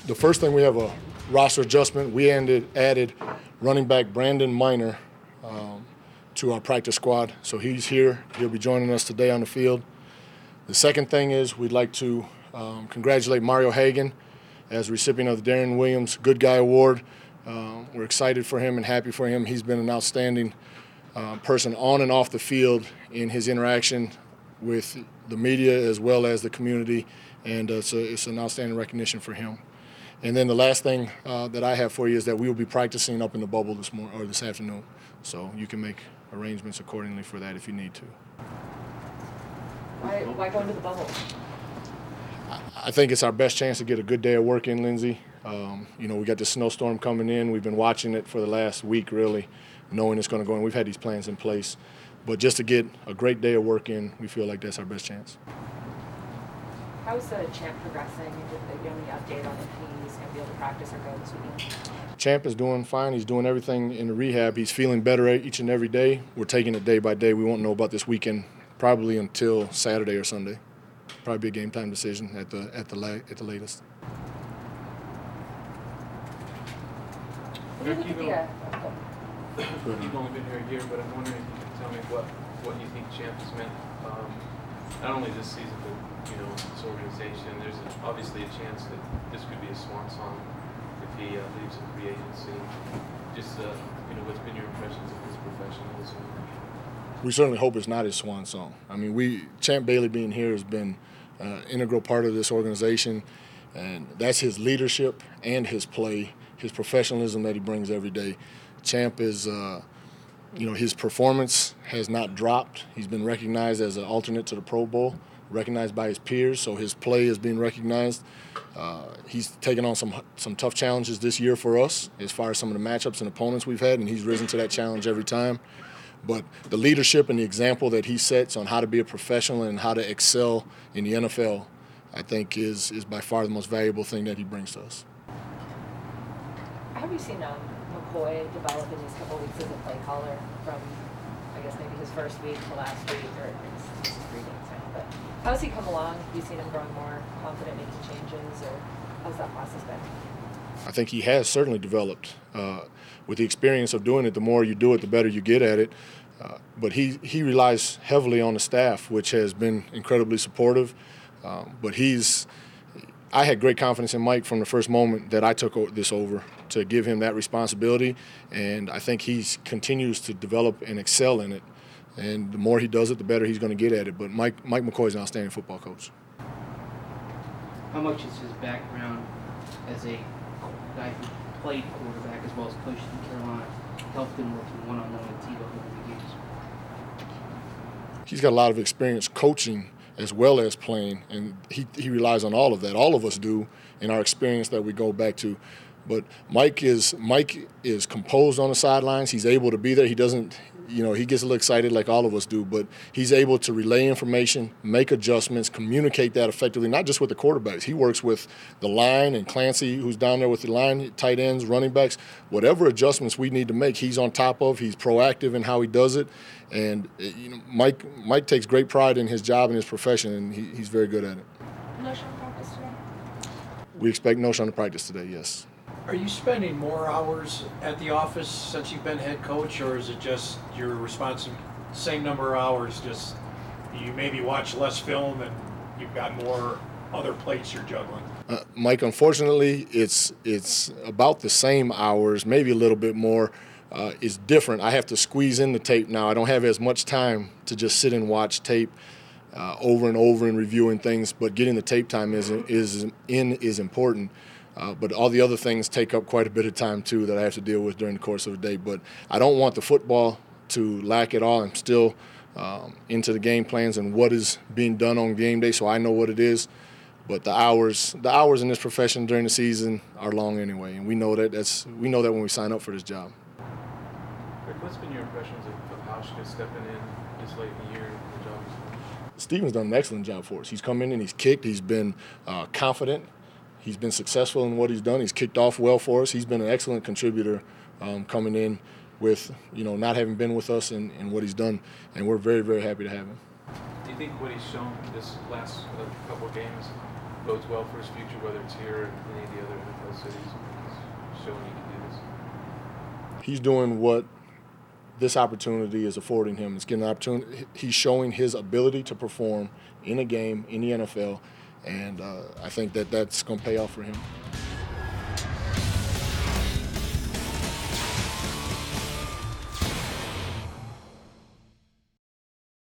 The first thing, we have a roster adjustment. We added running back Brandon Minor to our practice squad. So he's here. He'll be joining us today on the field. The second thing is we'd like to congratulate Mario Hagan as recipient of the Darren Williams Good Guy Award. We're excited for him and happy for him. He's been an outstanding person on and off the field in his interaction with the media as well as the community, and it's an outstanding recognition for him. And then the last thing that I have for you is that we will be practicing up in the bubble this afternoon, so you can make arrangements accordingly for that if you need to. Why go into the bubble? I think it's our best chance to get a good day of work in, Lindsay. We got this snowstorm coming in. We've been watching it for the last week, really, knowing it's going to go in. We've had these plans in place. But just to get a great day of work in, we feel like that's our best chance. How is the Champ progressing? Do you have any update on if he's going to be able to practice or go this weekend? Champ is doing fine. He's doing everything in the rehab. He's feeling better each and every day. We're taking it day by day. We won't know about this weekend probably until Saturday or Sunday. Probably be a game time decision at the latest. You've only been here a year, but I'm wondering if you can tell me what you think Champ has meant, not only this season, but this organization. There's obviously a chance that this could be a swan song if he leaves in free agency. Just what's been your impressions of his professionalism? We certainly hope it's not his swan song. I mean, Champ Bailey being here has been an integral part of this organization, and that's his leadership and his play, his professionalism that he brings every day. Champ is, his performance has not dropped. He's been recognized as an alternate to the Pro Bowl, recognized by his peers, so his play is being recognized. He's taken on some tough challenges this year for us as far as some of the matchups and opponents we've had, and he's risen to that challenge every time. But the leadership and the example that he sets on how to be a professional and how to excel in the NFL, I think is by far the most valuable thing that he brings to us. Have you seen McCoy develop in these couple of weeks as a play caller from, I guess, maybe his first week to last week, or it's 3 games now, but how has he come along? Have you seen him growing more confident, making changes, or how's that process been? I think he has certainly developed. With the experience of doing it, the more you do it, the better you get at it. But he relies heavily on the staff, which has been incredibly supportive. But I had great confidence in Mike from the first moment that I took this over to give him that responsibility, and I think he continues to develop and excel in it. And the more he does it, the better he's going to get at it. But Mike McCoy is an outstanding football coach. How much is his background as a guy who played quarterback as well as coached in Carolina helped him working one-on-one with Tebow over the games? He's got a lot of experience coaching as well as playing, and he relies on all of that. All of us do in our experience that we go back to. But Mike is composed on the sidelines. He's able to be there. He doesn't, he gets a little excited like all of us do, but he's able to relay information, make adjustments, communicate that effectively, not just with the quarterbacks. He works with the line and Clancy, who's down there with the line, tight ends, running backs. Whatever adjustments we need to make, he's on top of. He's proactive in how he does it. And, Mike takes great pride in his job and his profession, and he's very good at it. No Sean practice today? We expect no Sean to practice today, yes. Are you spending more hours at the office since you've been head coach, or is it just your same number of hours, just you maybe watch less film and you've got more other plates you're juggling? Mike, unfortunately, it's about the same hours, maybe a little bit more. It's different. I have to squeeze in the tape now. I don't have as much time to just sit and watch tape over and over and reviewing things, but getting the tape time is important. But all the other things take up quite a bit of time, too, that I have to deal with during the course of the day. But I don't want the football to lack at all. I'm still into the game plans and what is being done on game day, so I know what it is. But the hours in this profession during the season are long anyway, and we know that. We know that when we sign up for this job. Rick, what's been your impressions of Hauschka stepping in this late in the year in the job? Steven's done an excellent job for us. He's come in and he's kicked. He's been confident. He's been successful in what he's done. He's kicked off well for us. He's been an excellent contributor coming in with, not having been with us and what he's done. And we're very, very happy to have him. Do you think what he's shown this last couple of games bodes well for his future, whether it's here or in any of the other NFL cities. He's showing he can do this. He's doing what this opportunity is affording him. It's getting an opportunity. He's showing his ability to perform in a game in the NFL, and I think that that's going to pay off for him.